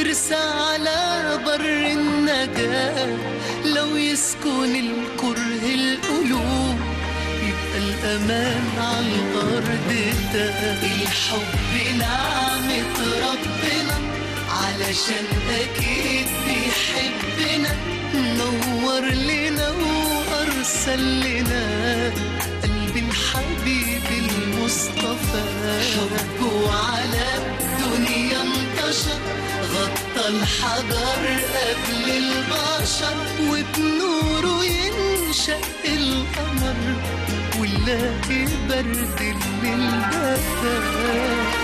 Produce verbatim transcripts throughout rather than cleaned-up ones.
يرسى على بر النجاة، لو يسكن الكره القلوب يبقى الأمان على الأرض ده. الحب نعمة ربنا علشان أكيد بيحبنا، نور لنا وأرسل لنا قلب الحبيب المصطفى. حبه على الدنيا انتشر، غطى الحجر قبل البشر، وبنوره ينشق القمر ونلاقي برد الليل دفا.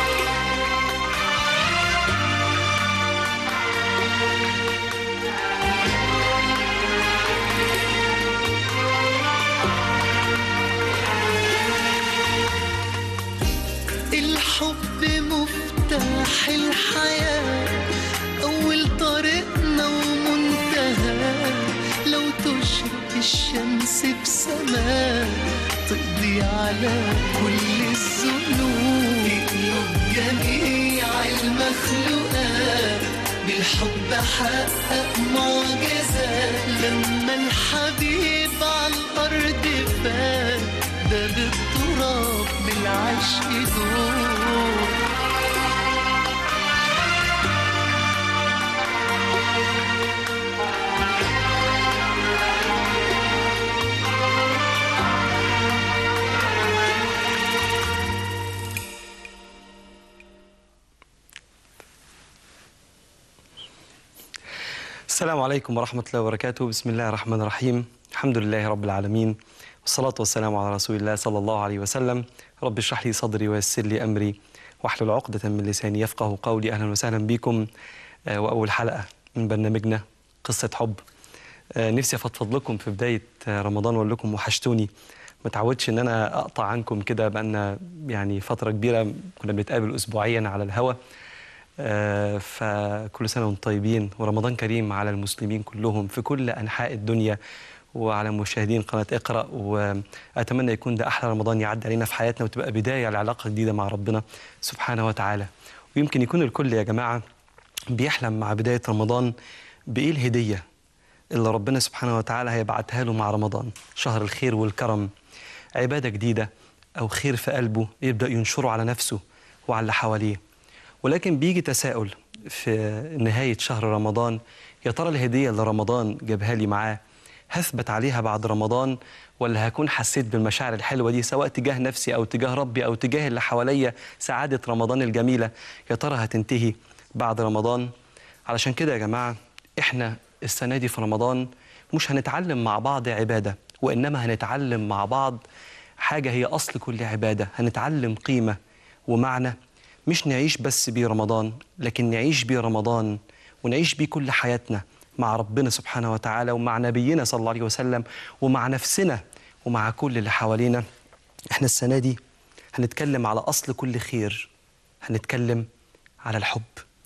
الحب مفتاح الحياة، أول طريقنا ومنتهى، لو تشرق الشمس بسماء تقضي على كل الذنوب. قلوب جميع المخلوقات بالحب حقق معجزات، لما الحبيب على الأرض فات ده بالتراب بالعشق دور. السلام عليكم ورحمة الله وبركاته. بسم الله الرحمن الرحيم. الحمد لله رب العالمين، والصلاة والسلام على رسول الله صلى الله عليه وسلم. رب اشرح لي صدري ويسر لي أمري واحلل عقدة من لساني يفقه قولي. أهلا وسهلا بكم وأول حلقة من برنامجنا قصة حب. نفسي أفضفض لكم في بداية رمضان وأقول لكم وحشتوني. ما تعودش إن أنا أقطع عنكم كده، بقالنا يعني فترة كبيرة كنا بنتقابل أسبوعيا على الهوا. آه فكل سنة وانتم طيبين، ورمضان كريم على المسلمين كلهم في كل أنحاء الدنيا وعلى مشاهدين قناة اقرأ. وأتمنى يكون ده أحلى رمضان يعدي علينا في حياتنا، وتبقى بداية لعلاقة جديدة مع ربنا سبحانه وتعالى. ويمكن يكون الكل يا جماعة بيحلم مع بداية رمضان بإيه الهدية اللي ربنا سبحانه وتعالى هيبعتها له مع رمضان، شهر الخير والكرم، عبادة جديدة أو خير في قلبه يبدأ ينشره على نفسه وعلى اللي حواليه. ولكن بيجي تساؤل في نهاية شهر رمضان، يا ترى الهدية اللي رمضان جابها لي معاه هثبت عليها بعد رمضان، ولا هكون حسيت بالمشاعر الحلوة دي سواء تجاه نفسي أو تجاه ربي أو تجاه اللي حواليا، سعادة رمضان الجميلة يا ترى هتنتهي بعد رمضان؟ علشان كده يا جماعة إحنا السنة دي في رمضان مش هنتعلم مع بعض عبادة، وإنما هنتعلم مع بعض حاجة هي أصل كل عبادة. هنتعلم قيمة ومعنى مش نعيش بس بيه رمضان، لكن نعيش بيه رمضان ونعيش بيه كل حياتنا مع ربنا سبحانه وتعالى ومع نبينا صلى الله عليه وسلم ومع نفسنا ومع كل اللي حوالينا. احنا السنة دي هنتكلم على أصل كل خير، هنتكلم على الحب.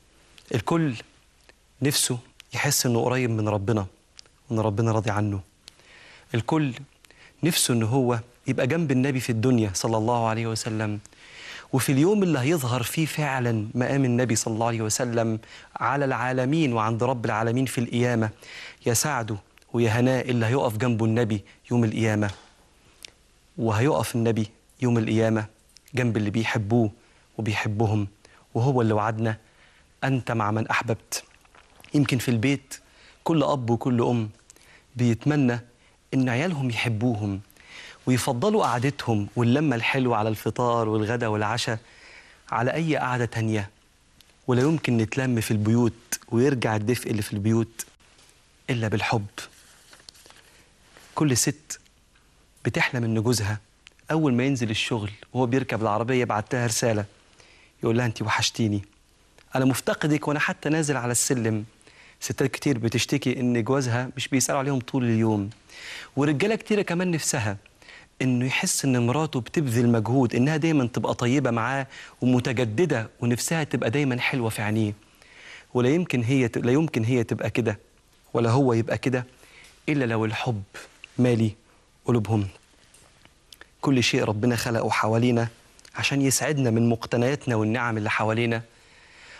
الكل نفسه يحس انه قريب من ربنا وان ربنا راضي عنه. الكل نفسه انه هو يبقى جنب النبي في الدنيا صلى الله عليه وسلم، وفي اليوم اللي هيظهر فيه فعلا مقام النبي صلى الله عليه وسلم على العالمين وعند رب العالمين في القيامة، يا سعده ويا هناء اللي هيقف جنبه النبي يوم القيامة. وهيقف النبي يوم القيامة جنب اللي بيحبوه وبيحبهم، وهو اللي وعدنا أنت مع من أحببت. يمكن في البيت كل أب وكل أم بيتمنى إن عيالهم يحبوهم ويفضلوا قعدتهم واللمة الحلوة على الفطار والغدا والعشاء على أي قعدة تانية. ولا يمكن نتلم في البيوت ويرجع الدفء اللي في البيوت إلا بالحب. كل ست بتحلم إن جوزها أول ما ينزل الشغل وهو بيركب العربية يبعت لها رسالة يقول لها أنت وحشتيني، أنا مفتقدك وأنا حتى نازل على السلم. ستات كتير بتشتكي إن جوازها مش بيسألوا عليهم طول اليوم، ورجالة كتيرة كمان نفسها إنه يحس إن مراته بتبذل مجهود إنها دايما تبقى طيبة معاه ومتجددة ونفسها تبقى دايما حلوة في عينيه. ولا يمكن هي لا يمكن هي تبقى كده ولا هو يبقى كده إلا لو الحب مالي قلوبهم. كل شيء ربنا خلقه حوالينا عشان يسعدنا من مقتنياتنا والنعم اللي حوالينا.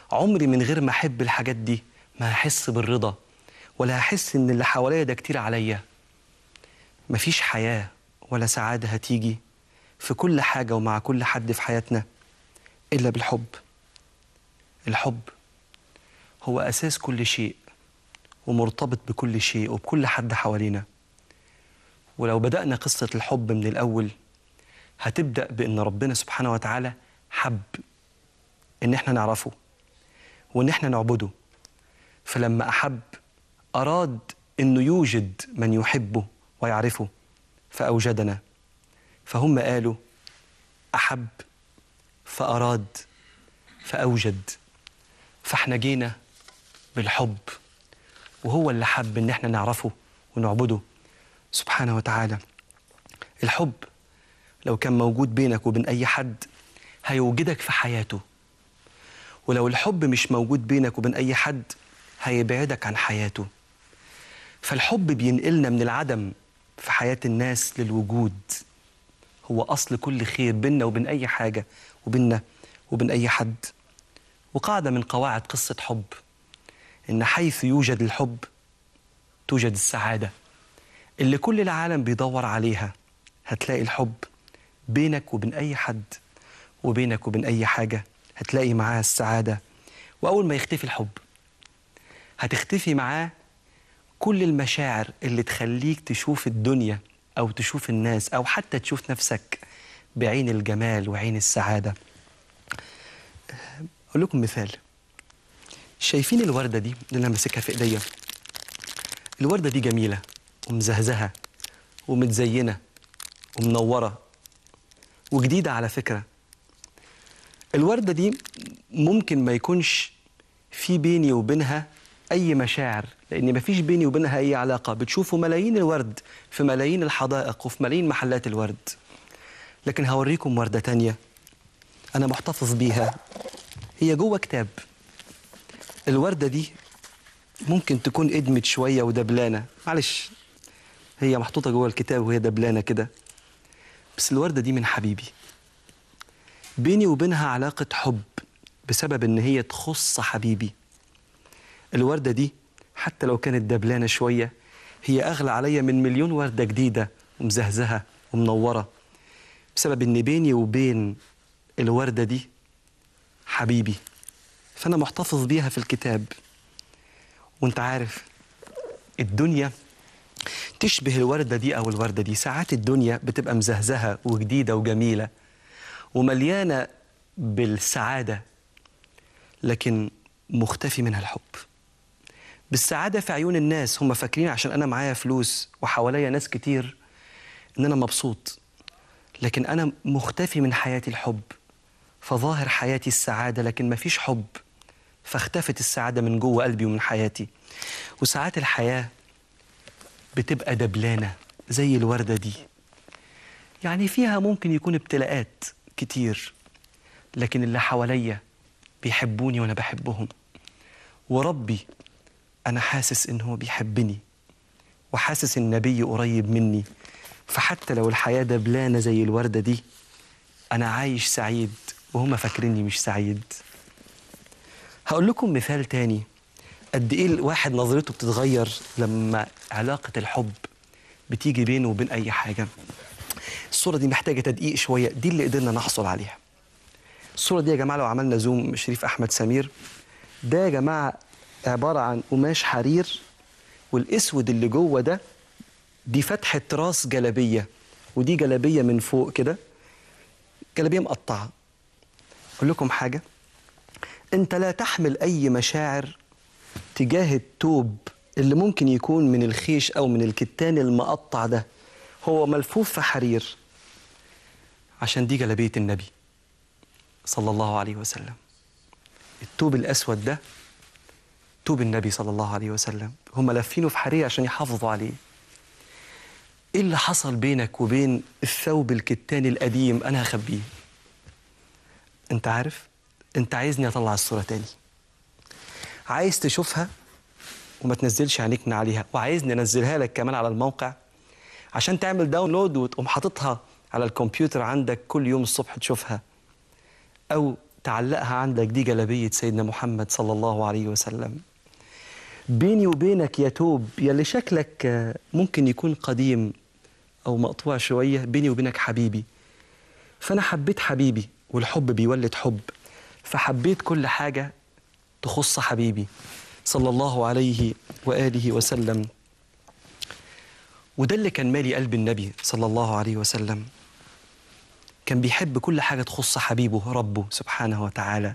عمري من غير ما أحب الحاجات دي ما هحس بالرضا، ولا هحس إن اللي حواليا ده كتير عليا. مفيش حياة ولا سعادة هتيجي في كل حاجة ومع كل حد في حياتنا إلا بالحب. الحب هو أساس كل شيء ومرتبط بكل شيء وبكل حد حوالينا. ولو بدأنا قصة الحب من الأول هتبدأ بأن ربنا سبحانه وتعالى حب إن إحنا نعرفه وإن إحنا نعبده. فلما أحب أراد إنه يوجد من يحبه ويعرفه فأوجدنا. فهم قالوا أحب فأراد فأوجد، فإحنا جينا بالحب وهو اللي حب إن إحنا نعرفه ونعبده سبحانه وتعالى. الحب لو كان موجود بينك وبين أي حد هيوجدك في حياته، ولو الحب مش موجود بينك وبين أي حد هيبعدك عن حياته. فالحب بينقلنا من العدم في حياة الناس للوجود. هو أصل كل خير بيننا وبين أي حاجة وبيننا وبين أي حد. وقاعدة من قواعد قصة حب إن حيث يوجد الحب توجد السعادة اللي كل العالم بيدور عليها. هتلاقي الحب بينك وبين أي حد وبينك وبين أي حاجة، هتلاقي معاه السعادة. وأول ما يختفي الحب هتختفي معاه كل المشاعر اللي تخليك تشوف الدنيا أو تشوف الناس أو حتى تشوف نفسك بعين الجمال وعين السعادة. أقول لكم مثال. شايفين الوردة دي اللي أنا ماسكها في إيديا؟ الوردة دي جميلة ومزهزهة ومتزينة ومنورة وجديدة على فكرة. الوردة دي ممكن ما يكونش في بيني وبينها أي مشاعر، لأن ما فيش بيني وبينها أي علاقة. بتشوفوا ملايين الورد في ملايين الحدائق وفي ملايين محلات الورد. لكن هوريكم وردة تانية أنا محتفظ بيها، هي جوه كتاب. الوردة دي ممكن تكون ادمت شوية ودبلانة، معلش هي محطوطة جوه الكتاب وهي دبلانة كده، بس الوردة دي من حبيبي. بيني وبينها علاقة حب بسبب إن هي تخص حبيبي. الوردة دي حتى لو كانت دبلانة شوية هي أغلى عليا من مليون وردة جديدة ومزهزهة ومنورة، بسبب إن بيني وبين الوردة دي حبيبي. فأنا محتفظ بيها في الكتاب. وانت عارف الدنيا تشبه الوردة دي أو الوردة دي. ساعات الدنيا بتبقى مزهزهة وجديدة وجميلة ومليانة بالسعادة، لكن مختفي منها الحب. بالسعادة في عيون الناس، هم فاكرين عشان أنا معايا فلوس وحواليا ناس كتير إن أنا مبسوط، لكن أنا مختفي من حياتي الحب. فظاهر حياتي السعادة لكن مفيش حب، فاختفت السعادة من جوه قلبي ومن حياتي. وساعات الحياة بتبقى دبلانة زي الوردة دي، يعني فيها ممكن يكون ابتلاءات كتير، لكن اللي حواليا بيحبوني وأنا بحبهم. وربي أنا حاسس إن هو بيحبني وحاسس النبي قريب مني. فحتى لو الحياة دبلانة زي الوردة دي أنا عايش سعيد وهم فاكريني مش سعيد. هقول لكم مثال تاني قد إيه الواحد نظرته بتتغير لما علاقة الحب بتيجي بينه وبين أي حاجة. الصورة دي محتاجة تدقيق شوية، دي اللي قدرنا نحصل عليها. الصورة دي يا جماعة لو عملنا زوم شريف أحمد سمير، ده يا جماعة عبارة عن قماش حرير، والأسود اللي جوه ده دي فتحة راس جلابية، ودي جلابية من فوق كده، جلابية مقطعة. أقول لكم حاجة، أنت لا تحمل أي مشاعر تجاه التوب اللي ممكن يكون من الخيش أو من الكتان المقطع ده، هو ملفوف في حرير، عشان دي جلابية النبي صلى الله عليه وسلم. التوب الأسود ده توب النبي صلى الله عليه وسلم، هم لافينه في حرير عشان يحافظوا عليه. إيه اللي حصل بينك وبين الثوب الكتان القديم؟ أنا هخبيه. أنت عارف، أنت عايزني أطلع الصورة تاني، عايز تشوفها وما تنزلش عينيك من عليها، وعايزني أنزلها لك كمان على الموقع عشان تعمل داونلود وتقوم حاططها على الكمبيوتر عندك كل يوم الصبح تشوفها، أو تعلقها عندك دي جلابية سيدنا محمد صلى الله عليه وسلم. بيني وبينك يا توب يلي شكلك ممكن يكون قديم أو مقطوع شوية، بيني وبينك حبيبي. فأنا حبيت حبيبي، والحب بيولد حب، فحبيت كل حاجة تخص حبيبي صلى الله عليه وآله وسلم. وده اللي كان مالي قلب النبي صلى الله عليه وسلم، كان بيحب كل حاجة تخص حبيبه ربه سبحانه وتعالى.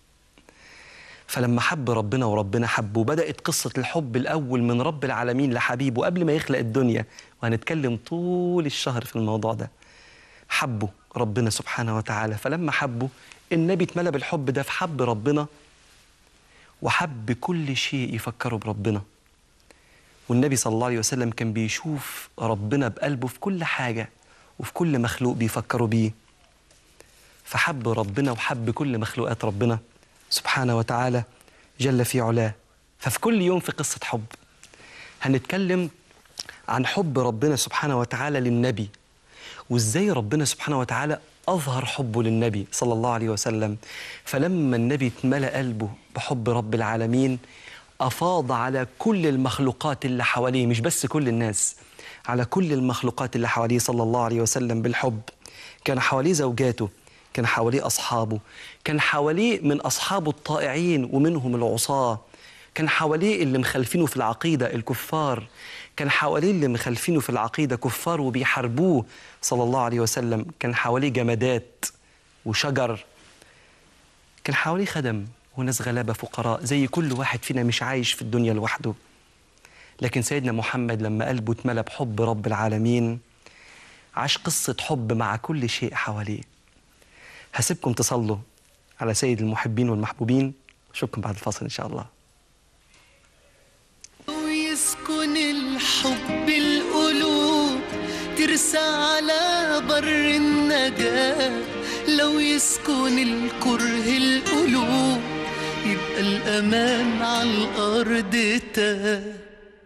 فلما حب ربنا وربنا حبه، بدأت قصة الحب الأول من رب العالمين لحبيبه قبل ما يخلق الدنيا، وهنتكلم طول الشهر في الموضوع ده. حبه ربنا سبحانه وتعالى، فلما حبه النبي اتملى بالحب ده، فحب ربنا وحب كل شيء يفكره بربنا. والنبي صلى الله عليه وسلم كان بيشوف ربنا بقلبه في كل حاجة وفي كل مخلوق بيفكروا بيه، فحب ربنا وحب كل مخلوقات ربنا سبحانه وتعالى جل في علاه. ففي كل يوم في قصة حب هنتكلم عن حب ربنا سبحانه وتعالى للنبي، وإزاي ربنا سبحانه وتعالى أظهر حبه للنبي صلى الله عليه وسلم. فلما النبي اتملأ قلبه بحب رب العالمين، أفاض على كل المخلوقات اللي حواليه، مش بس كل الناس، على كل المخلوقات اللي حواليه صلى الله عليه وسلم بالحب. كان حواليه زوجاته، كان حواليه أصحابه، كان حواليه من أصحابه الطائعين ومنهم العصاة، كان حواليه اللي مخالفينه في العقيدة الكفار، كان حواليه اللي مخالفينه في العقيدة كفار وبيحاربوه صلى الله عليه وسلم، كان حواليه جمادات وشجر، كان حواليه خدم وناس غلابة فقراء زي كل واحد فينا، مش عايش في الدنيا لوحده. لكن سيدنا محمد لما قلبه اتملى بحب رب العالمين، عاش قصة حب مع كل شيء حواليه. هسيبكم تصلوا على سيد المحبين والمحبوبين، أشوفكم بعد الفاصل إن شاء الله. ويسكن الحب القلوب ترسى على بر النجاة، لو يسكن الكره القلوب يبقى الأمان على الأرض تاه.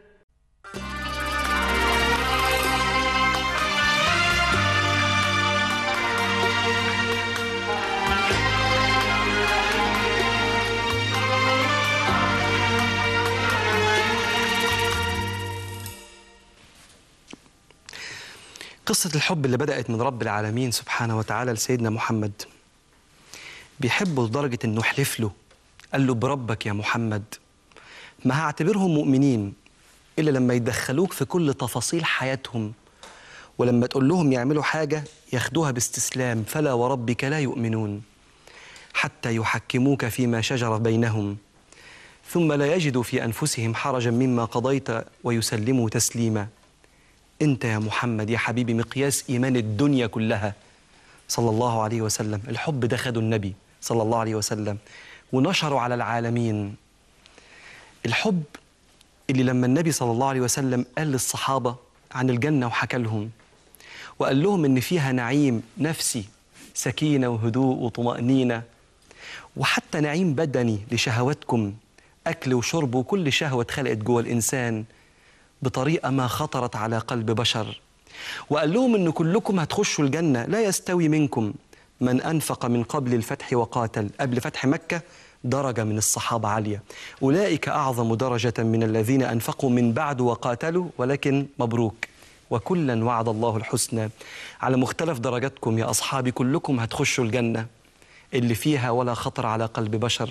قصة الحب اللي بدأت من رب العالمين سبحانه وتعالى لسيدنا محمد، بيحبه لدرجة إنه حلف له، قال له بربك يا محمد ما هعتبرهم مؤمنين إلا لما يدخلوك في كل تفاصيل حياتهم، ولما تقول لهم يعملوا حاجة ياخدوها باستسلام، فلا وربك لا يؤمنون حتى يحكموك فيما شجر بينهم ثم لا يجدوا في أنفسهم حرجا مما قضيت ويسلموا تسليما. أنت يا محمد يا حبيبي مقياس إيمان الدنيا كلها صلى الله عليه وسلم. الحب ده خده النبي صلى الله عليه وسلم ونشره على العالمين. الحب اللي لما النبي صلى الله عليه وسلم قال للصحابة عن الجنة وحكى لهم وقال لهم إن فيها نعيم نفسي، سكينة وهدوء وطمأنينة، وحتى نعيم بدني لشهواتكم، أكل وشرب وكل شهوة اتخلقت جوه الإنسان بطريقة ما خطرت على قلب بشر. وقال لهم إن كلكم هتخشوا الجنة، لا يستوي منكم من أنفق من قبل الفتح وقاتل. قبل فتح مكة درجة من الصحابة عالية، أولئك أعظم درجة من الذين أنفقوا من بعد وقاتلوا، ولكن مبروك وكلا وعد الله الحسنى. على مختلف درجاتكم يا أصحابي كلكم هتخشوا الجنة اللي فيها ولا خطر على قلب بشر.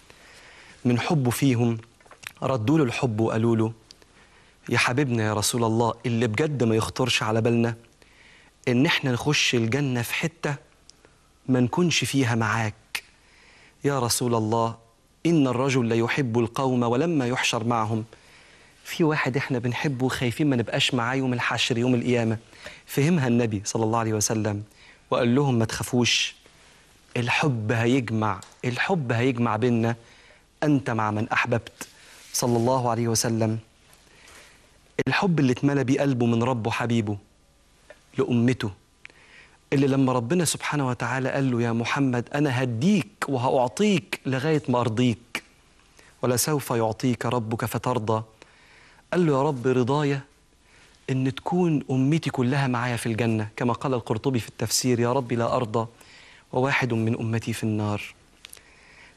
من حبه فيهم ردوا له الحب وقالوا له يا حبيبنا يا رسول الله، اللي بجد ما يخطرش على بالنا إن إحنا نخش الجنة في حتة ما نكونش فيها معاك يا رسول الله. إن الرجل لا يحب القوم ولما يحشر معهم. في واحد إحنا بنحبه خايفين ما نبقاش معاه يوم الحشر يوم القيامة. فهمها النبي صلى الله عليه وسلم وقال لهم ما تخافوش، الحب هيجمع، الحب هيجمع بيننا، أنت مع من أحببت صلى الله عليه وسلم. الحب اللي اتملى بيه قلبه من ربه حبيبه لأمته، اللي لما ربنا سبحانه وتعالى قال له يا محمد أنا هديك وهأعطيك لغاية ما أرضيك ولسوف يعطيك ربك فترضى، قال له يا رب رضايا إن تكون أمتي كلها معايا في الجنة، كما قال القرطبي في التفسير يا رب لا أرضى وواحد من أمتي في النار.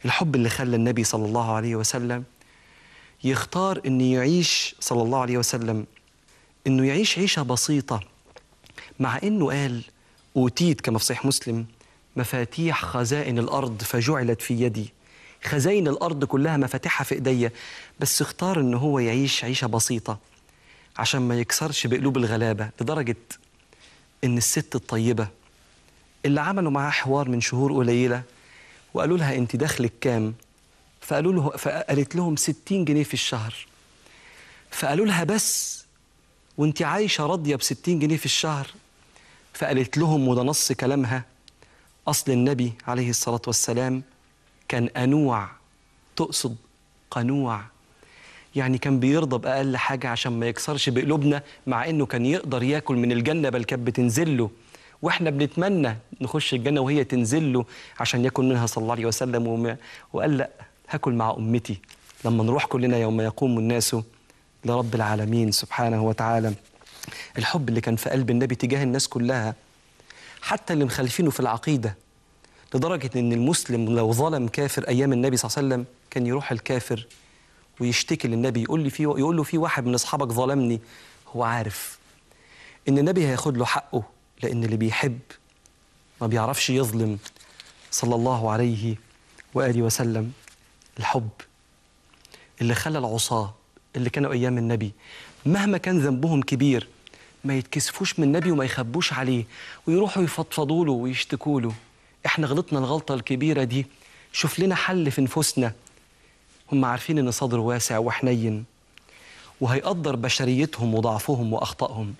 الحب اللي خلى النبي صلى الله عليه وسلم يختار أن يعيش صلى الله عليه وسلم أنه يعيش عيشة بسيطة، مع أنه قال أوتيت كما في صحيح مسلم مفاتيح خزائن الأرض فجعلت في يدي. خزائن الأرض كلها مفاتيحها في إيديا، بس اختار أنه هو يعيش عيشة بسيطة عشان ما يكسرش بقلوب الغلابة، لدرجة أن الست الطيبة اللي عملوا معاه حوار من شهور قليلة وقالوا لها أنت دخلك كام؟ فقالوا له فقالت لهم ستين جنيه في الشهر. فقالوا لها بس وانت عايشة راضية بستين جنيه في الشهر؟ فقالت لهم، وده نص كلامها، أصل النبي عليه الصلاة والسلام كان أنوع، تقصد قنوع، يعني كان بيرضى بأقل حاجة عشان ما يكسرش بقلوبنا، مع إنه كان يقدر ياكل من الجنة بل كانت بتنزل له، وإحنا بنتمنى نخش الجنة وهي تنزل له عشان ياكل منها صلى الله عليه وسلم. وما وقال لا، هاكل مع أمتي لما نروح كلنا يوم يقوم الناس لرب العالمين سبحانه وتعالى. الحب اللي كان في قلب النبي تجاه الناس كلها، حتى اللي مخالفينه في العقيدة، لدرجة إن المسلم لو ظلم كافر أيام النبي صلى الله عليه وسلم كان يروح الكافر ويشتكي للنبي، يقول لي في يقول له في واحد من أصحابك ظلمني. هو عارف إن النبي هياخد له حقه، لأن اللي بيحب ما بيعرفش يظلم صلى الله عليه وآله وسلم. الحب اللي خلى العصاة اللي كانوا أيام النبي مهما كان ذنبهم كبير ما يتكسفوش من النبي وما يخبوش عليه، ويروحوا يفضفضوا له ويشتكوا له، احنا غلطنا الغلطة الكبيرة دي، شوف لنا حل في نفوسنا. هم عارفين ان صدره واسع وحنين وهيقدر بشريتهم وضعفهم وأخطائهم.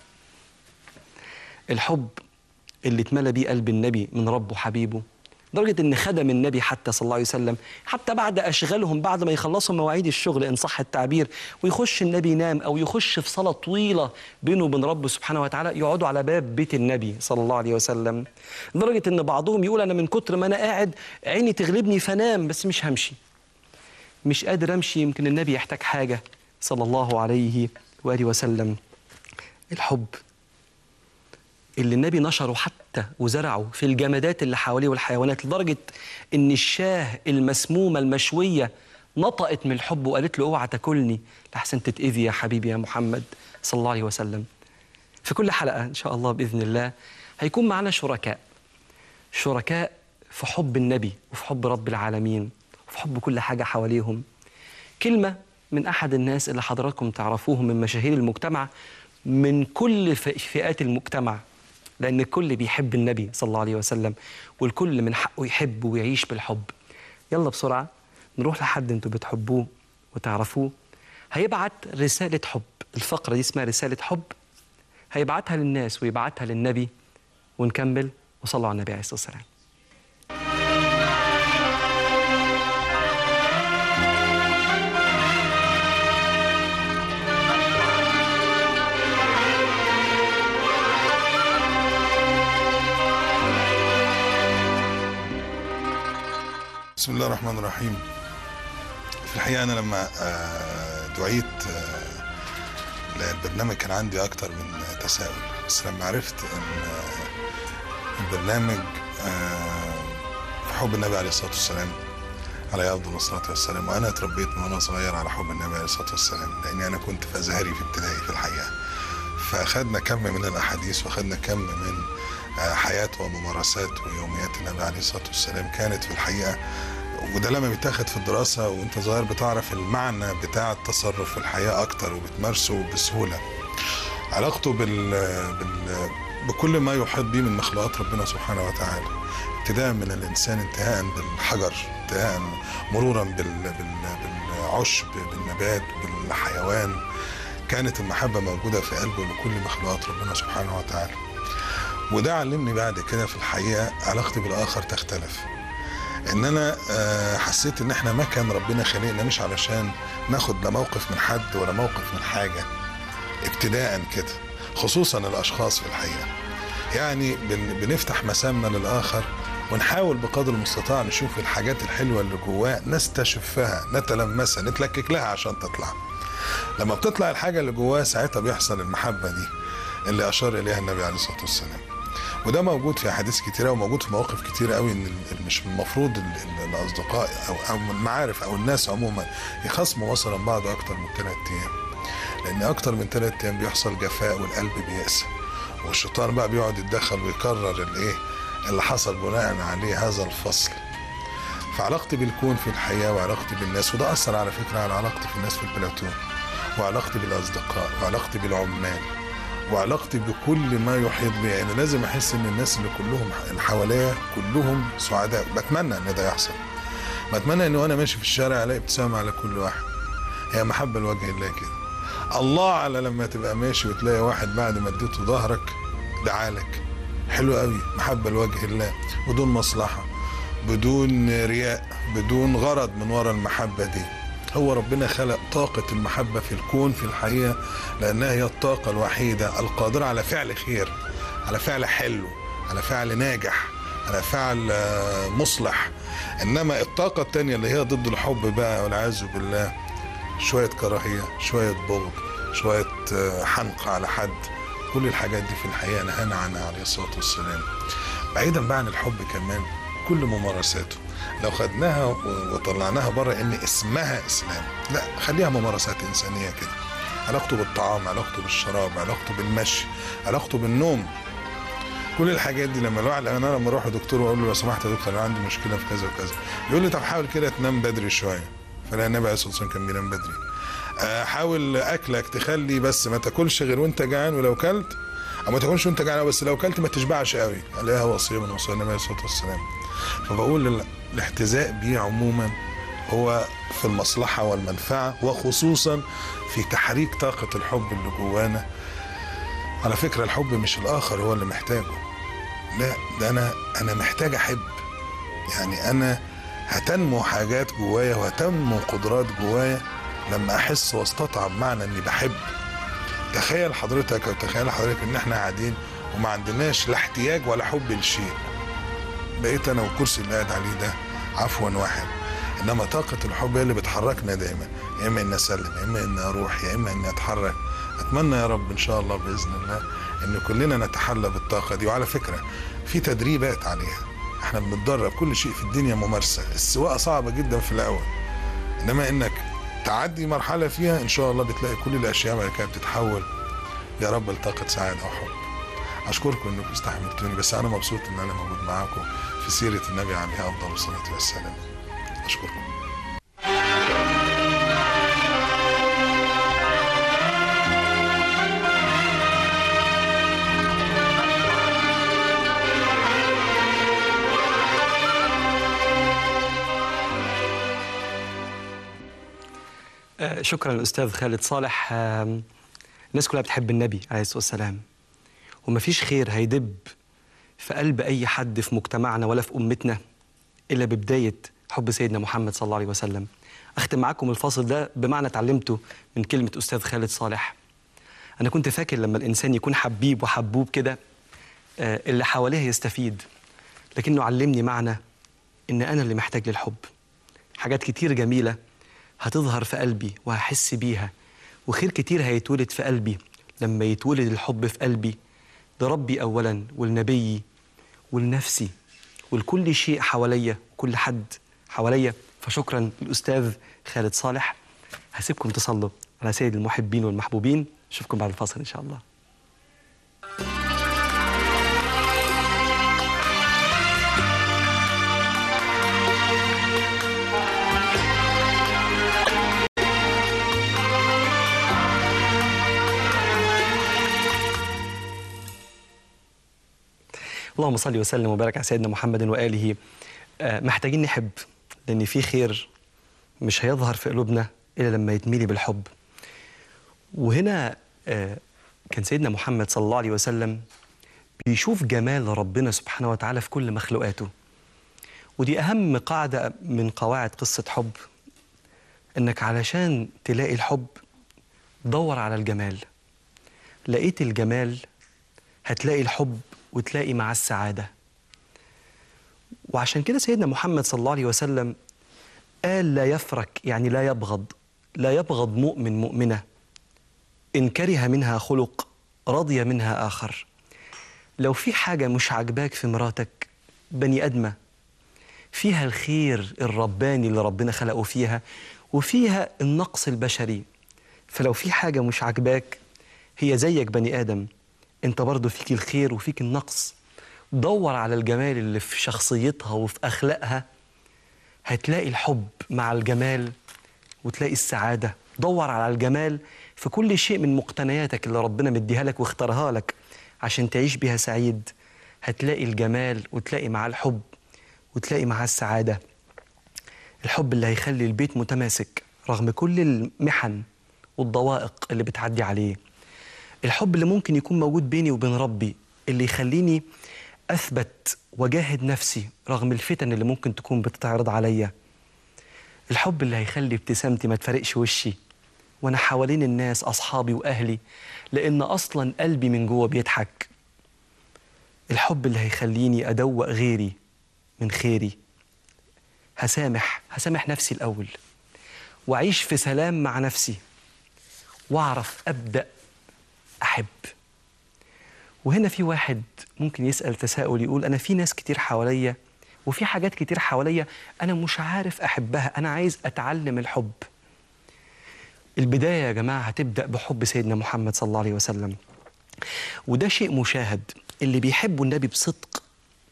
الحب اللي اتملى بيه قلب النبي من ربه حبيبه، لدرجة ان خدم النبي حتى صلى الله عليه وسلم حتى بعد أشغالهم، بعد ما يخلصوا مواعيد الشغل إن صح التعبير، ويخش النبي ينام أو يخش في صلاة طويلة بينه وبين ربه سبحانه وتعالى، يقعدوا على باب بيت النبي صلى الله عليه وسلم، لدرجة ان بعضهم يقول أنا من كتر ما أنا قاعد عيني تغلبني فنام، بس مش همشي، مش قادر أمشي، يمكن النبي يحتاج حاجة صلى الله عليه وآله وسلم. الحب اللي النبي نشره حتى وزرعه في الجمادات اللي حواليه والحيوانات، لدرجة إن الشاه المسمومة المشوية نطقت من الحب وقالت له اوعى تاكلني لحسن تتأذي يا حبيبي يا محمد صلى الله عليه وسلم. في كل حلقة إن شاء الله بإذن الله هيكون معنا شركاء، شركاء في حب النبي وفي حب رب العالمين وفي حب كل حاجة حواليهم. كلمة من أحد الناس اللي حضراتكم تعرفوهم من مشاهير المجتمع، من كل فئات المجتمع، لأن الكل بيحب النبي صلى الله عليه وسلم، والكل من حقه يحب ويعيش بالحب. يلا بسرعة نروح لحد انتوا بتحبوه وتعرفوه، هيبعت رسالة حب. الفقرة دي اسمها رسالة حب، هيبعتها للناس ويبعتها للنبي، ونكمل. وصلوا على النبي عليه الصلاة والسلام. بسم الله الرحمن الرحيم. في الحقيقة أنا لما دعيت للبرنامج كان عندي أكتر من تساؤل، بس لما عرفت أن البرنامج في حب النبي عليه الصلاة والسلام عليه أفضل الصلاة والسلام، وأنا اتربيت من وأنا صغير على حب النبي عليه الصلاة والسلام، لأني أنا كنت في أزهري في ابتدائي في الحقيقة، فأخذنا كم من الأحاديث وأخذنا كم من حياة وممارسات ويوميات النبي عليه الصلاة والسلام، كانت في الحقيقة، وده لما بيتاخد في الدراسة وانت صغير بتعرف المعنى بتاع التصرف في الحياة أكتر وبتمارسه بسهولة. علاقته بال... بال... بكل ما يحيط به من مخلوقات ربنا سبحانه وتعالى، ابتداء من الإنسان انتهاء بالحجر، انتهاء مرورا بال... بال... بالعشب، بالنبات، بالحيوان، كانت المحبة موجودة في قلبه لكل مخلوقات ربنا سبحانه وتعالى. وده علمني بعد كده في الحقيقة علاقتي بالآخر تختلف، ان انا حسيت ان احنا ما كان ربنا خلقنا مش علشان ناخد لا موقف من حد ولا موقف من حاجة ابتداء كده، خصوصا الاشخاص في الحقيقة، يعني بنفتح مسامنا للآخر ونحاول بقدر المستطاع نشوف الحاجات الحلوة اللي جواه، نستشفها، نتلمسها، نتلكك لها عشان تطلع. لما بتطلع الحاجة اللي جواه ساعتها بيحصل المحبة دي اللي أشار إليها النبي عليه الصلاة والسلام. وده موجود في احاديث كتيره وموجود في مواقف كتيره قوي، ان مش المفروض الاصدقاء او او المعارف او الناس عموما يخاصموا مثلا بعض اكتر من ثلاث ايام، لان اكتر من ثلاث ايام بيحصل جفاء والقلب بيأس، والشيطان بقى بيقعد يتدخل ويكرر الايه اللي حصل بناء عليه هذا الفصل. فعلاقتي بالكون في الحياه وعلاقتي بالناس، وده اثر على فكره على علاقتي في الناس في البلاتون، وعلاقتي بالاصدقاء وعلاقتي بالعمال وعلاقتي بكل ما يحيط بي. يعني لازم احس ان الناس اللي كلهم اللي حواليا كلهم سعداء. بتمنى ان ده يحصل، بتمنى ان وانا ماشي في الشارع الاقي ابتسامه على كل واحد. هي محبه لوجه الله كده. الله على لما تبقى ماشي وتلاقي واحد بعد ما اديته ظهرك دعالك. حلو قوي، محبه لوجه الله بدون مصلحه، بدون رياء، بدون غرض من وراء المحبه دي. هو ربنا خلق طاقة المحبة في الكون في الحقيقة، لأنها هي الطاقة الوحيدة القادرة على فعل خير، على فعل حلو، على فعل ناجح، على فعل مصلح. إنما الطاقة التانية اللي هي ضد الحب بقى والعياذ بالله، شوية كراهية، شوية بغض، شوية حنق على حد، كل الحاجات دي في الحقيقة نهانا عنها عليه الصلاة والسلام. بعيدا بقى عن الحب كمان كل ممارساته لو خدناها وطلعناها بره ان اسمها اسلام، لا خليها ممارسات انسانيه كده. علاقته بالطعام، علاقته بالشراب، علاقته بالمشي، علاقته بالنوم، كل الحاجات دي. لما الواحد انا لما اروح لدكتور واقول له لو سمحت يا دكتور انا عندي مشكله في كذا وكذا، يقول لي طب حاول كده تنام بدري شويه، فلا النبي عليه الصلاه والسلام كان بينام بدري. حاول اكلك تخلي بس ما تاكلش غير وانت جعان، ولو كلت او ما تاكلش وانت جعان، بس لو كلت ما تشبعش قوي، عليها وصيه من وصايا النبي عليه الصلاه والسلام. فبقول الاحتذاء بيه عموما هو في المصلحة والمنفعة، وخصوصا في تحريك طاقة الحب اللي جوانا. على فكرة الحب مش الآخر هو اللي محتاجه، لا ده أنا أنا محتاج أحب. يعني أنا هتنمو حاجات جوايا وهتنمو قدرات جوايا لما أحس واستطعم معنى إني بحب. تخيل حضرتك أو تخيل حضرتك إن إحنا قاعدين وما عندناش لا احتياج ولا حب لشيء، بقيت انا والكرسي اللي قاعد عليه ده عفوا واحد، انما طاقه الحب هي اللي بتحركنا دايما، يا اما اني اسلم، يا اما اني اروح، يا اما اني اتحرك. اتمنى يا رب ان شاء الله باذن الله ان كلنا نتحلى بالطاقه دي. وعلى فكره في تدريبات عليها، احنا بنتدرب. كل شيء في الدنيا ممارسه. السواقه صعبه جدا في الاول، انما انك تعدي مرحله فيها ان شاء الله بتلاقي كل الاشياء بعد كده بتتحول يا رب لطاقه سعاده وحب. أشكركم أنكم استحملتوني، بس أنا مبسوط أن أنا موجود معاكم في سيرة النبي عليه أفضل الصلاة والسلام. أشكركم. آه شكرا الأستاذ خالد صالح. آه الناس كلها بتحب النبي عليه الصلاة والسلام، ومفيش خير هيدب في قلب أي حد في مجتمعنا ولا في أمتنا إلا ببداية حب سيدنا محمد صلى الله عليه وسلم. أختم معاكم الفاصل ده بمعنى اتعلمته من كلمة أستاذ خالد صالح. أنا كنت فاكر لما الإنسان يكون حبيب وحبوب كده اللي حواليه يستفيد، لكنه علمني معنى إن أنا اللي محتاج للحب. حاجات كتير جميلة هتظهر في قلبي وهحس بيها، وخير كتير هيتولد في قلبي لما يتولد الحب في قلبي لربي أولاً والنبي والنفسي ولكل شيء حواليا وكل حد حواليا. فشكراً الأستاذ خالد صالح. هسيبكم تصلوا على سيد المحبين والمحبوبين. أشوفكم بعد الفاصل إن شاء الله. اللهم صل وسلم وبارك على سيدنا محمد وآله. آه محتاجين نحب، لأن في خير مش هيظهر في قلوبنا إلا لما يتميلي بالحب. وهنا آه كان سيدنا محمد صلى الله عليه وسلم بيشوف جمال ربنا سبحانه وتعالى في كل مخلوقاته. ودي أهم قاعدة من قواعد قصة حب، إنك علشان تلاقي الحب دور على الجمال. لقيت الجمال هتلاقي الحب وتلاقي مع السعادة. وعشان كده سيدنا محمد صلى الله عليه وسلم قال لا يفرك، يعني لا يبغض، لا يبغض مؤمن مؤمنة إن كره منها خلق رضي منها آخر. لو في حاجة مش عاجباك في مراتك، بني أدمة فيها الخير الرباني اللي ربنا خلقه فيها، وفيها النقص البشري. فلو في حاجة مش عاجباك، هي زيك بني آدم، انت برضو فيك الخير وفيك النقص. دور على الجمال اللي في شخصيتها وفي أخلاقها، هتلاقي الحب مع الجمال وتلاقي السعادة. دور على الجمال في كل شيء من مقتنياتك اللي ربنا مديها لك واختارها لك عشان تعيش بيها سعيد. هتلاقي الجمال وتلاقي معاه الحب وتلاقي معاه السعادة. الحب اللي هيخلي البيت متماسك رغم كل المحن والضوائق اللي بتعدي عليه. الحب اللي ممكن يكون موجود بيني وبين ربي، اللي يخليني أثبت وجاهد نفسي رغم الفتن اللي ممكن تكون بتتعرض عليا. الحب اللي هيخلي ابتسامتي ما تفرقش وشي وأنا حوالين الناس أصحابي وأهلي، لأن أصلا قلبي من جوه بيضحك. الحب اللي هيخليني أدوق غيري من خيري. هسامح هسامح نفسي الأول، وأعيش في سلام مع نفسي، وأعرف أبدأ أحب. وهنا في واحد ممكن يسأل تساؤل، يقول أنا في ناس كتير حواليا وفي حاجات كتير حواليا أنا مش عارف أحبها، أنا عايز أتعلم الحب. البداية يا جماعة هتبدأ بحب سيدنا محمد صلى الله عليه وسلم، وده شيء مشاهد. اللي بيحبوا النبي بصدق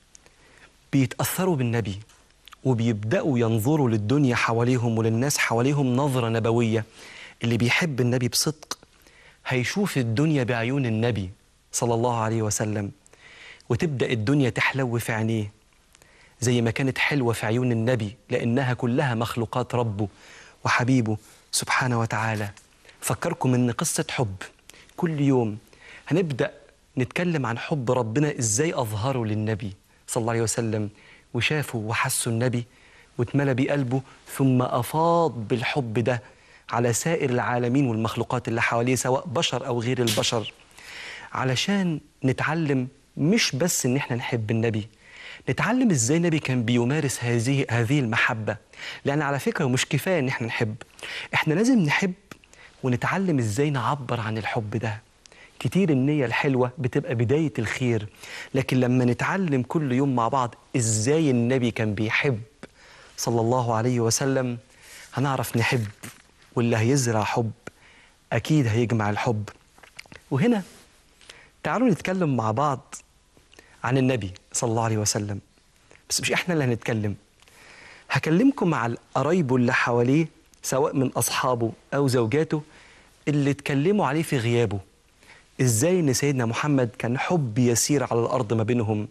بيتأثروا بالنبي، وبيبدأوا ينظروا للدنيا حواليهم وللناس حواليهم نظرة نبوية. اللي بيحب النبي بصدق هيشوف الدنيا بعيون النبي صلى الله عليه وسلم، وتبدأ الدنيا تحلو في عينيه زي ما كانت حلوة في عيون النبي، لأنها كلها مخلوقات ربه وحبيبه سبحانه وتعالى. فكركم إن قصة حب كل يوم هنبدأ نتكلم عن حب ربنا إزاي أظهره للنبي صلى الله عليه وسلم، وشافوا وحسوا النبي واتملى بيه قلبه، ثم أفاض بالحب ده على سائر العالمين والمخلوقات اللي حواليه سواء بشر أو غير البشر، علشان نتعلم مش بس إن إحنا نحب النبي، نتعلم إزاي النبي كان بيمارس هذه هذه المحبة. لأن على فكرة مش كفاية إن إحنا نحب، إحنا لازم نحب ونتعلم إزاي نعبر عن الحب ده. كتير النية الحلوة بتبقى بداية الخير، لكن لما نتعلم كل يوم مع بعض إزاي النبي كان بيحب صلى الله عليه وسلم، هنعرف نحب. واللي هيزرع حب أكيد هيجمع الحب. وهنا تعالوا نتكلم مع بعض عن النبي صلى الله عليه وسلم، بس مش إحنا اللي هنتكلم. هكلمكم مع القرايب اللي حواليه سواء من أصحابه أو زوجاته اللي اتكلموا عليه في غيابه، إزاي إن سيدنا محمد كان حب يسير على الأرض ما بينهم،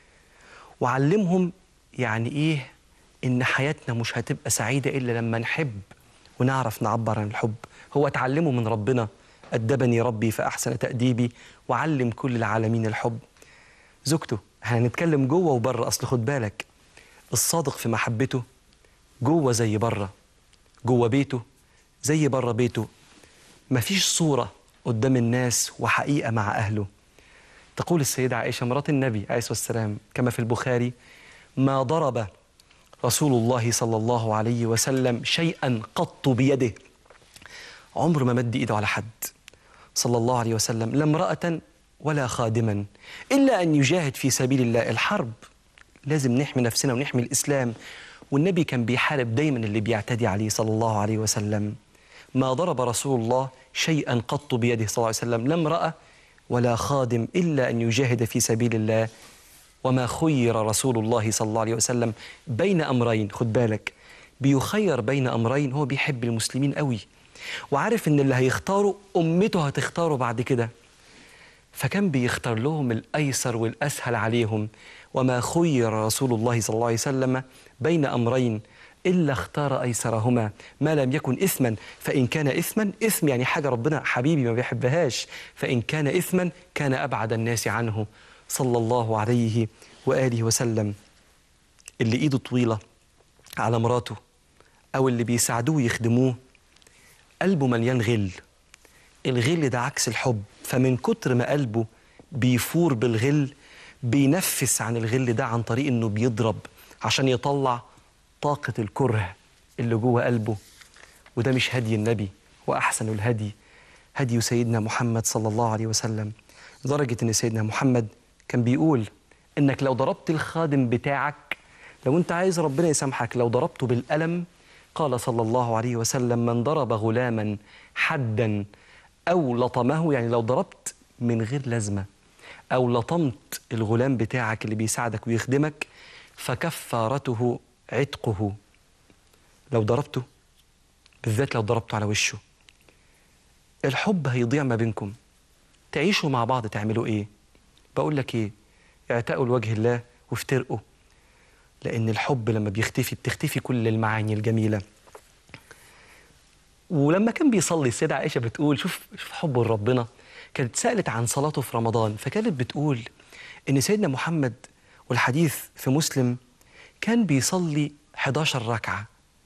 وعلمهم يعني إيه إن حياتنا مش هتبقى سعيدة إلا لما نحب ونعرف نعبر عن الحب. هو اتعلمه من ربنا، أدبني ربي فأحسن تأديبي وعلم كل العالمين الحب. زوجته هنتكلم جوه وبره، أصل خد بالك الصادق في محبته جوه زي بره، جوه بيته زي بره بيته. مفيش صورة قدام الناس وحقيقة مع أهله. تقول السيدة عائشة مرات النبي عليه الصلاة والسلام كما في البخاري: ما ضرب رسول الله صلى الله عليه وسلم شيئا قط بيده. عمر ما مد إيده على حد صلى الله عليه وسلم، لا امرأة ولا خادما، إلا أن يجاهد في سبيل الله. الحرب لازم نحمي نفسنا ونحمي الإسلام، والنبي كان بيحارب دايما اللي بيعتدي عليه صلى الله عليه وسلم. ما ضرب رسول الله شيئا قط بيده صلى الله عليه وسلم، لا امرأة ولا خادم، إلا أن يجاهد في سبيل الله. وما خير رسول الله صلى الله عليه وسلم بين أمرين. خد بالك بيخير بين أمرين، هو بيحب المسلمين قوي وعارف إن اللي هيختاروا أمته هتختاره بعد كده، فكان بيختار لهم الأيسر والأسهل عليهم. وما خير رسول الله صلى الله عليه وسلم بين أمرين إلا اختار أيسرهما ما لم يكن إثما، فإن كان إثما، إثم يعني حاجة ربنا حبيبي ما بيحبهاش، فإن كان إثما كان أبعد الناس عنه صلى الله عليه وآله وسلم. اللي إيده طويلة على مراته أو اللي بيساعدوه يخدموه قلبه مليان غل. الغل ده عكس الحب، فمن كتر ما قلبه بيفور بالغل بينفس عن الغل ده عن طريق إنه بيضرب عشان يطلع طاقة الكره اللي جوه قلبه. وده مش هدي النبي، وأحسن الهدي هدي سيدنا محمد صلى الله عليه وسلم، لدرجة إن سيدنا محمد كان بيقول إنك لو ضربت الخادم بتاعك، لو أنت عايز ربنا يسامحك، لو ضربته بالقلم، قال صلى الله عليه وسلم: من ضرب غلاما حدا أو لطمه، يعني لو ضربت من غير لازمة أو لطمت الغلام بتاعك اللي بيساعدك ويخدمك، فكفارته عتقه. لو ضربته، بالذات لو ضربته على وشه، الحب هيضيع ما بينكم. تعيشوا مع بعض تعملوا إيه؟ بقول لك إيه؟ اعتقوا لوجه الله وافترقوا، لأن الحب لما بيختفي بتختفي كل المعاني الجميلة. ولما كان بيصلي السيدة عائشة بتقول، شوف شوف حبه لربنا، كانت سألت عن صلاته في رمضان، فكانت بتقول إن سيدنا محمد، والحديث في مسلم، كان بيصلي إحدى عشرة ركعة.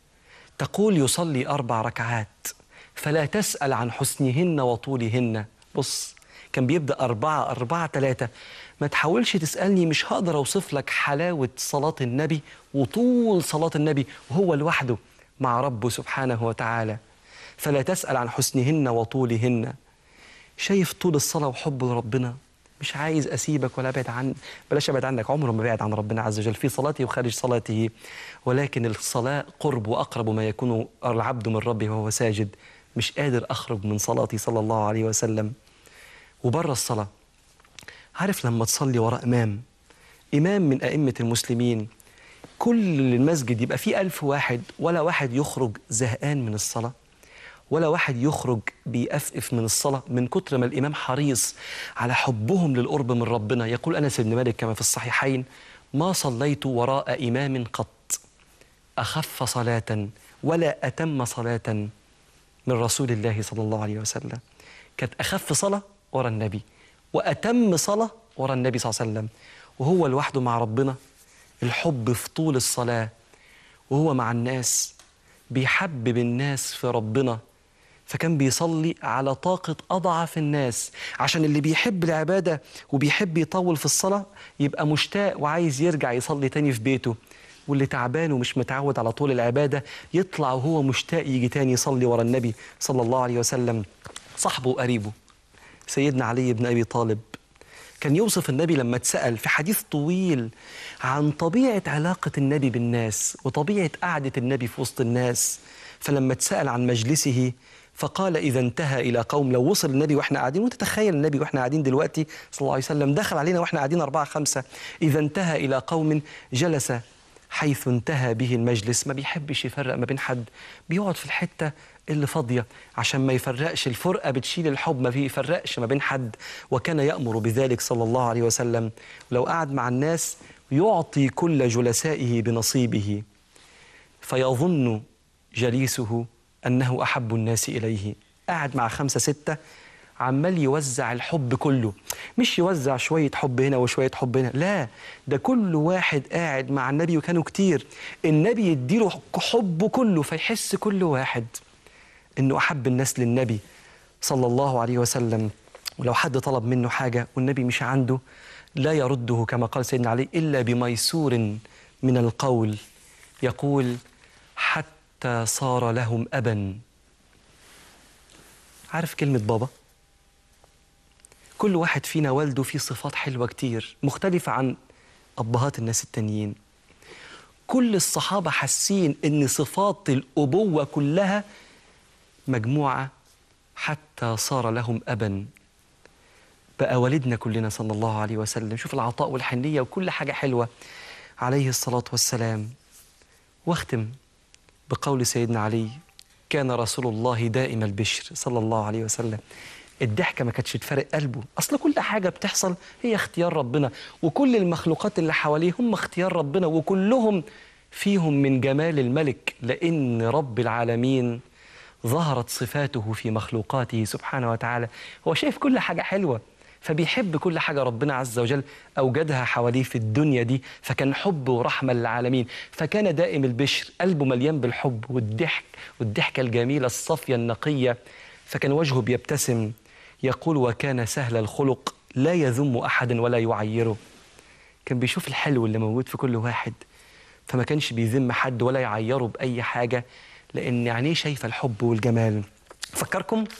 تقول يصلي أربع ركعات فلا تسأل عن حسنهن وطولهن. بص، كان بيبدأ أربعة أربعة ثلاثة، ما تحاولش تسألني، مش هقدر أوصف لك حلاوة صلاة النبي وطول صلاة النبي وهو لوحده مع ربه سبحانه وتعالى. فلا تسأل عن حسنهن وطولهن. شايف طول الصلاة وحبه لربنا؟ مش عايز أسيبك ولا أبعد عن بلاش أبعد عنك، عمره ما بعد عن ربنا عز وجل في صلاته وخارج صلاته، ولكن الصلاة قرب وأقرب ما يكون العبد من ربه وهو ساجد. مش قادر أخرج من صلاتي صلى الله عليه وسلم. وبره الصلاة، عارف لما تصلي وراء إمام إمام من أئمة المسلمين، كل المسجد يبقى فيه ألف واحد، ولا واحد يخرج زهقان من الصلاة، ولا واحد يخرج بيأفئف من الصلاة، من كتر ما الإمام حريص على حبهم للقرب من ربنا. يقول أنس بن مالك كما في الصحيحين: ما صليت وراء إمام قط أخف صلاة ولا أتم صلاة من رسول الله صلى الله عليه وسلم. كانت أخف صلاة وراء النبي، وأتم صلاة وراء النبي صلى الله عليه وسلم، وهو لوحده مع ربنا. الحب في طول الصلاة، وهو مع الناس بيحبب الناس في ربنا، فكان بيصلي على طاقة أضعف الناس، عشان اللي بيحب العبادة وبيحب يطول في الصلاة يبقى مشتاق وعايز يرجع يصلي تاني في بيته، واللي تعبان ومش متعود على طول العبادة يطلع وهو مشتاق يجي تاني يصلي ورا النبي صلى الله عليه وسلم. صاحبه وقريبه سيدنا علي بن أبي طالب كان يوصف النبي لما اتسأل في حديث طويل عن طبيعة علاقة النبي بالناس وطبيعة قعدة النبي في وسط الناس، فلما اتسأل عن مجلسه فقال: إذا انتهى إلى قوم، لو وصل النبي وإحنا قاعدين، وتتخيل النبي وإحنا قاعدين دلوقتي صلى الله عليه وسلم دخل علينا وإحنا قاعدين أربعة خمسة، إذا انتهى إلى قوم جلس حيث انتهى به المجلس. ما بيحبش يفرق ما بين حد، بيقعد في الحتة اللي فاضية عشان ما يفرقش، الفرقة بتشيل الحب، ما بيفرقش ما بين حد. وكان يأمر بذلك صلى الله عليه وسلم. لو قعد مع الناس يعطي كل جلسائه بنصيبه، فيظن جليسه أنه أحب الناس إليه. قاعد مع خمسة ستة عمال يوزع الحب كله، مش يوزع شوية حب هنا وشوية حب هنا، لا، ده كل واحد قاعد مع النبي وكانوا كتير، النبي يديله حبه كله، فيحس كل واحد إنه أحب الناس للنبي صلى الله عليه وسلم. ولو حد طلب منه حاجة والنبي مش عنده، لا يرده كما قال سيدنا علي إلا بميسور من القول. يقول: حتى صار لهم أبا. عارف كلمة بابا؟ كل واحد فينا والده فيه صفات حلوة كتير مختلفة عن أبهات الناس التانيين. كل الصحابة حاسين إن صفات الأبوة كلها مجموعة. حتى صار لهم أبا، بقى والدنا كلنا صلى الله عليه وسلم. شوف العطاء والحنية وكل حاجة حلوة عليه الصلاة والسلام. واختم بقول سيدنا علي: كان رسول الله دائم البشر صلى الله عليه وسلم. الضحكة ما كانتش تفرق قلبه، أصل كل حاجة بتحصل هي اختيار ربنا، وكل المخلوقات اللي حواليه هم اختيار ربنا، وكلهم فيهم من جمال الملك، لأن رب العالمين ظهرت صفاته في مخلوقاته سبحانه وتعالى. هو شايف كل حاجة حلوة، فبيحب كل حاجة ربنا عز وجل أوجدها حواليه في الدنيا دي، فكان حب ورحمة للعالمين، فكان دائم البشر، قلبه مليان بالحب والضحك والضحكة الجميلة الصافية النقية، فكان وجهه بيبتسم. يقول: وكان سهل الخلق لا يذم أحدا ولا يعيره. كان بيشوف الحلو اللي موجود في كل واحد، فما كانش بيذم حد ولا يعيره بأي حاجة، لأن عينيه شايفة الحب والجمال. فكركم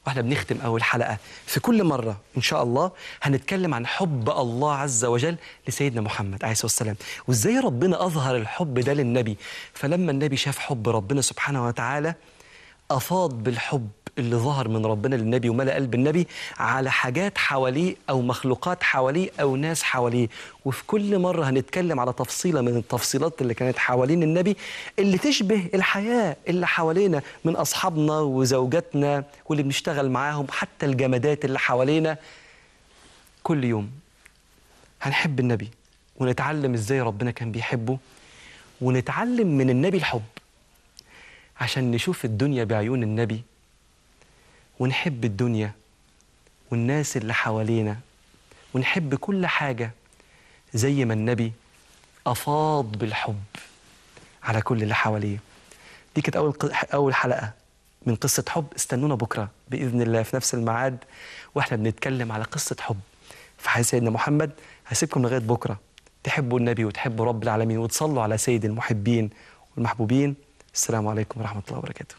واحنا بنختم أول حلقة في كل مرة إن شاء الله هنتكلم عن حب الله عز وجل لسيدنا محمد عليه الصلاة والسلام، وإزاي ربنا أظهر الحب ده للنبي. فلما النبي شاف حب ربنا سبحانه وتعالى أفاض بالحب اللي ظهر من ربنا للنبي وملأ قلب النبي على حاجات حواليه أو مخلوقات حواليه أو ناس حواليه. وفي كل مرة هنتكلم على تفصيلة من التفصيلات اللي كانت حوالين النبي اللي تشبه الحياة اللي حوالينا من أصحابنا وزوجاتنا واللي بنشتغل معاهم، حتى الجمادات اللي حوالينا. كل يوم هنحب النبي ونتعلم إزاي ربنا كان بيحبه، ونتعلم من النبي الحب عشان نشوف الدنيا بعيون النبي ونحب الدنيا والناس اللي حوالينا ونحب كل حاجة زي ما النبي أفاض بالحب على كل اللي حواليه. دي كانت أول أول حلقة من قصة حب. استنونا بكرة بإذن الله في نفس الميعاد وإحنا بنتكلم على قصة حب في حياة سيدنا محمد. هسيبكم لغاية بكرة تحبوا النبي وتحبوا رب العالمين وتصلوا على سيد المحبين والمحبوبين. السلام عليكم ورحمة الله وبركاته.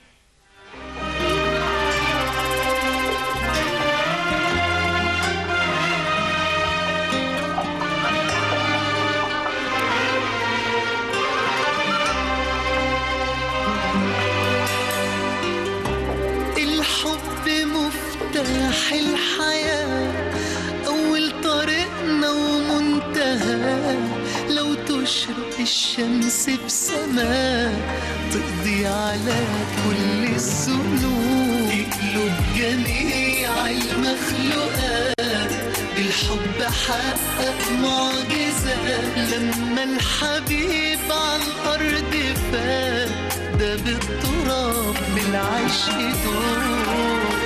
الحب مفتاح الحياة، أول طريقنا ومنتهى. لو تشرق الشمس بسماء تقضي على كل الذنوب، تقلب جميع المخلوقات. بالحب حقق معجزات، لما الحبيب على الأرض فات ده بالتراب بالعشق دور.